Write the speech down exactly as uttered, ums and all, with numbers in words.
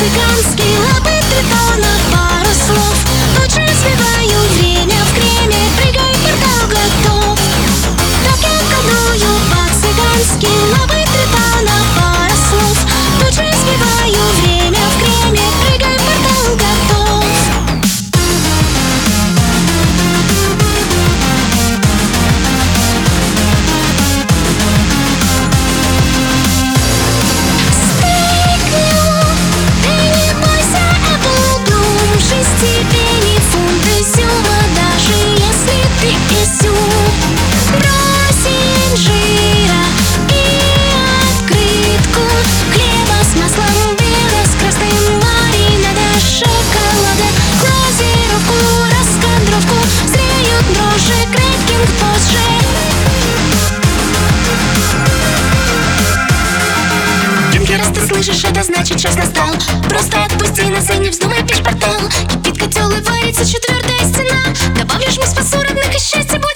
по-цыгански, лапы три тона, пару слов. Точно сбиваю время в креме, прыгай, портал готов. Так я колдую по-цыгански, лапы три тона, пару слов. Точно сбиваю время в креме, прыгай, портал готов. Степени фунт изюма, даже если ты изюм. Брось инжира и открытку хлеба с маслом бело, с красным маринада, шоколада, глазировку, раскадровку, зреют дрожжи, крекинг позже. Юнкер, раз ты слышишь, это значит час настал. Просто отпусти нас и не вздумай печь портал. Кипит котел и варится четвертая стена. Добавлю жму, спасу родных, и счастье будет.